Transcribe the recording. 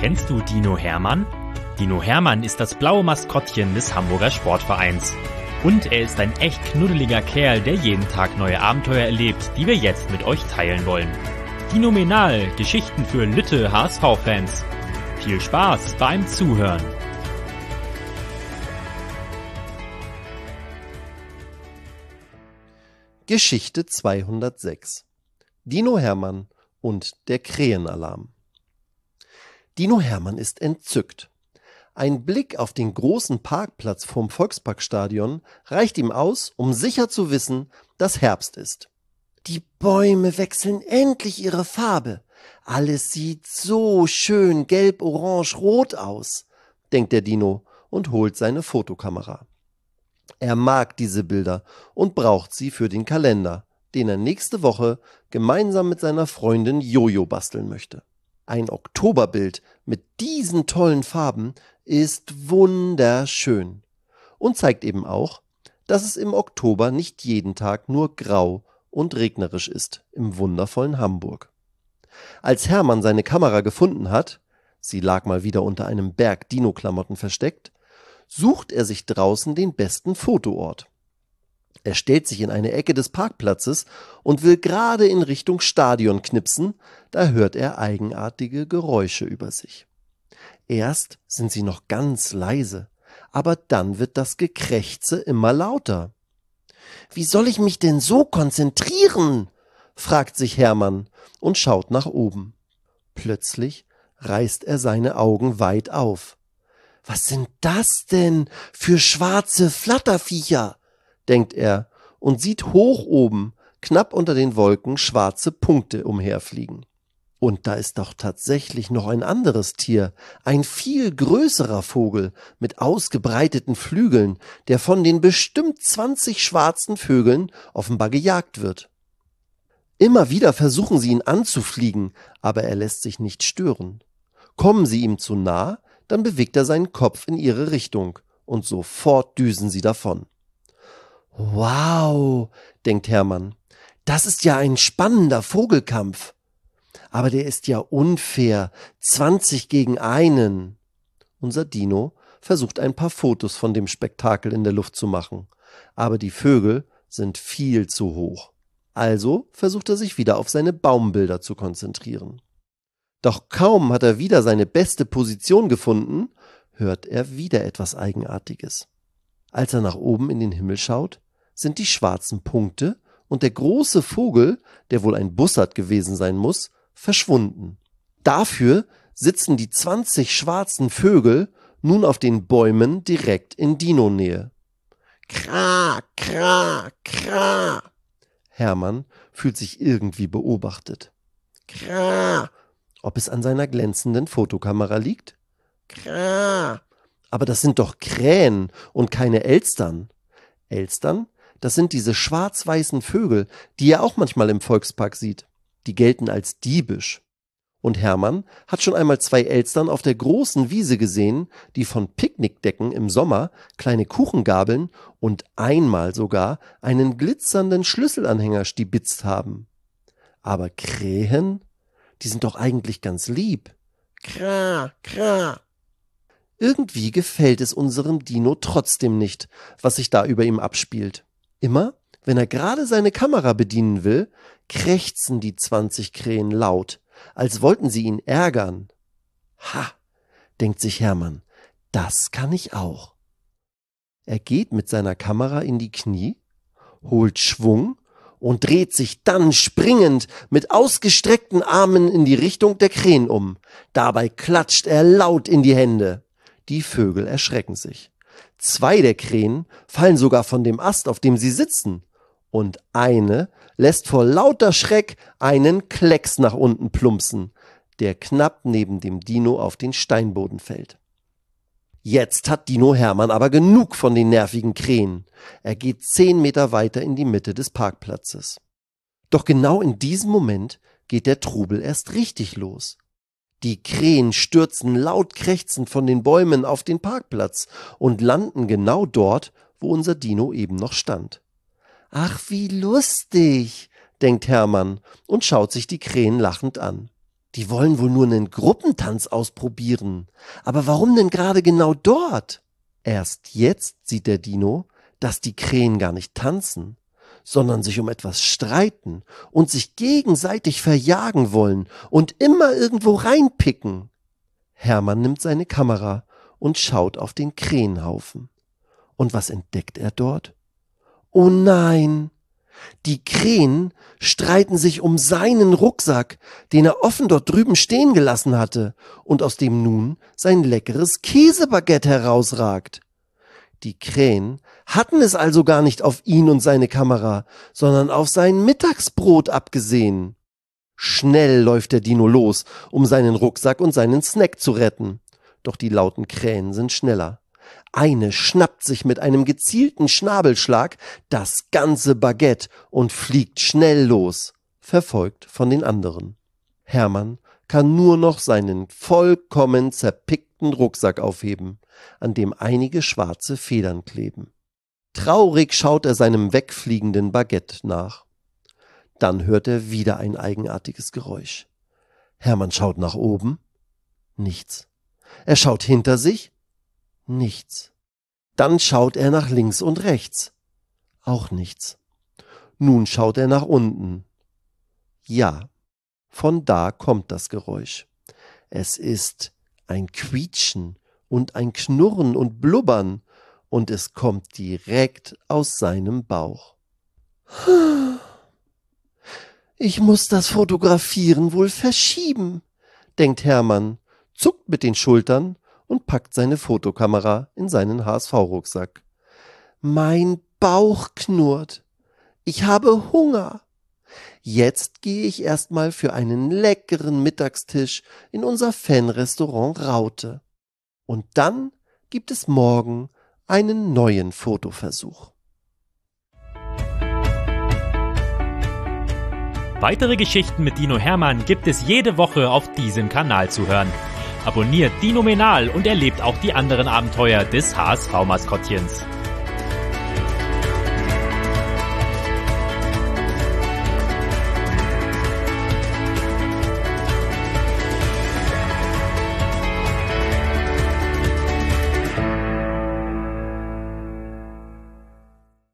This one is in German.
Kennst du Dino Hermann? Dino Hermann ist das blaue Maskottchen des Hamburger Sportvereins. Und er ist ein echt knuddeliger Kerl, der jeden Tag neue Abenteuer erlebt, die wir jetzt mit euch teilen wollen. Dinomenal, Geschichten für Lütte HSV-Fans. Viel Spaß beim Zuhören. Geschichte 206. Dino Hermann und der Krähenalarm. Dino Hermann ist entzückt. Ein Blick auf den großen Parkplatz vorm Volksparkstadion reicht ihm aus, um sicher zu wissen, dass Herbst ist. Die Bäume wechseln endlich ihre Farbe. Alles sieht so schön gelb, orange, rot aus, denkt der Dino und holt seine Fotokamera. Er mag diese Bilder und braucht sie für den Kalender, den er nächste Woche gemeinsam mit seiner Freundin Jojo basteln möchte. Ein Oktoberbild mit diesen tollen Farben ist wunderschön und zeigt eben auch, dass es im Oktober nicht jeden Tag nur grau und regnerisch ist im wundervollen Hamburg. Als Hermann seine Kamera gefunden hat, sie lag mal wieder unter einem Berg Dino-Klamotten versteckt, sucht er sich draußen den besten Fotoort. Er stellt sich in eine Ecke des Parkplatzes und will gerade in Richtung Stadion knipsen, da hört er eigenartige Geräusche über sich. Erst sind sie noch ganz leise, aber dann wird das Gekrächze immer lauter. »Wie soll ich mich denn so konzentrieren?« fragt sich Hermann und schaut nach oben. Plötzlich reißt er seine Augen weit auf. »Was sind das denn für schwarze Flatterviecher?« denkt er und sieht hoch oben, knapp unter den Wolken, schwarze Punkte umherfliegen. Und da ist doch tatsächlich noch ein anderes Tier, ein viel größerer Vogel mit ausgebreiteten Flügeln, der von den bestimmt 20 schwarzen Vögeln offenbar gejagt wird. Immer wieder versuchen sie ihn anzufliegen, aber er lässt sich nicht stören. Kommen sie ihm zu nah, dann bewegt er seinen Kopf in ihre Richtung und sofort düsen sie davon. »Wow«, denkt Hermann, »das ist ja ein spannender Vogelkampf. Aber der ist ja unfair, 20 gegen einen.« Unser Dino versucht ein paar Fotos von dem Spektakel in der Luft zu machen, aber die Vögel sind viel zu hoch. Also versucht er sich wieder auf seine Baumbilder zu konzentrieren. Doch kaum hat er wieder seine beste Position gefunden, hört er wieder etwas Eigenartiges. Als er nach oben in den Himmel schaut, sind die schwarzen Punkte und der große Vogel, der wohl ein Bussard gewesen sein muss, verschwunden. Dafür sitzen die 20 schwarzen Vögel nun auf den Bäumen direkt in Dino-Nähe. Kra, kra, kra. Hermann fühlt sich irgendwie beobachtet. Kra. Ob es an seiner glänzenden Fotokamera liegt? Kra. Aber das sind doch Krähen und keine Elstern. Elstern? Das sind diese schwarz-weißen Vögel, die er auch manchmal im Volkspark sieht. Die gelten als diebisch. Und Hermann hat schon einmal 2 Elstern auf der großen Wiese gesehen, die von Picknickdecken im Sommer kleine Kuchengabeln und einmal sogar einen glitzernden Schlüsselanhänger stibitzt haben. Aber Krähen? Die sind doch eigentlich ganz lieb. Kra, kra. Irgendwie gefällt es unserem Dino trotzdem nicht, was sich da über ihm abspielt. Immer, wenn er gerade seine Kamera bedienen will, krächzen die 20 Krähen laut, als wollten sie ihn ärgern. Ha, denkt sich Hermann, das kann ich auch. Er geht mit seiner Kamera in die Knie, holt Schwung und dreht sich dann springend mit ausgestreckten Armen in die Richtung der Krähen um. Dabei klatscht er laut in die Hände. Die Vögel erschrecken sich. 2 der Krähen fallen sogar von dem Ast, auf dem sie sitzen. Und eine lässt vor lauter Schreck einen Klecks nach unten plumpsen, der knapp neben dem Dino auf den Steinboden fällt. Jetzt hat Dino Hermann aber genug von den nervigen Krähen. Er geht 10 Meter weiter in die Mitte des Parkplatzes. Doch genau in diesem Moment geht der Trubel erst richtig los. Die Krähen stürzen laut krächzend von den Bäumen auf den Parkplatz und landen genau dort, wo unser Dino eben noch stand. »Ach, wie lustig«, denkt Hermann und schaut sich die Krähen lachend an. Die wollen wohl nur einen Gruppentanz ausprobieren. Aber warum denn gerade genau dort? Erst jetzt sieht der Dino, dass die Krähen gar nicht tanzen, sondern sich um etwas streiten und sich gegenseitig verjagen wollen und immer irgendwo reinpicken. Hermann nimmt seine Kamera und schaut auf den Krähenhaufen. Und was entdeckt er dort? Oh nein! Die Krähen streiten sich um seinen Rucksack, den er offen dort drüben stehen gelassen hatte und aus dem nun sein leckeres Käsebaguette herausragt. Die Krähen hatten es also gar nicht auf ihn und seine Kamera, sondern auf sein Mittagsbrot abgesehen. Schnell läuft der Dino los, um seinen Rucksack und seinen Snack zu retten. Doch die lauten Krähen sind schneller. Eine schnappt sich mit einem gezielten Schnabelschlag das ganze Baguette und fliegt schnell los, verfolgt von den anderen. Hermann kann nur noch seinen vollkommen zerpickten Rucksack aufheben, an dem einige schwarze Federn kleben. Traurig schaut er seinem wegfliegenden Baguette nach. Dann hört er wieder ein eigenartiges Geräusch. Hermann schaut nach oben. Nichts. Er schaut hinter sich. Nichts. Dann schaut er nach links und rechts. Auch nichts. Nun schaut er nach unten. Ja, von da kommt das Geräusch. Es ist ein Quietschen und ein Knurren und Blubbern, und es kommt direkt aus seinem Bauch. Ich muss das Fotografieren wohl verschieben, denkt Hermann, zuckt mit den Schultern und packt seine Fotokamera in seinen HSV-Rucksack. Mein Bauch knurrt. Ich habe Hunger. Jetzt gehe ich erstmal für einen leckeren Mittagstisch in unser Fanrestaurant Raute. Und dann gibt es morgen einen neuen Fotoversuch. Weitere Geschichten mit Dino Hermann gibt es jede Woche auf diesem Kanal zu hören. Abonniert Dinomenal und erlebt auch die anderen Abenteuer des HSV-Maskottchens.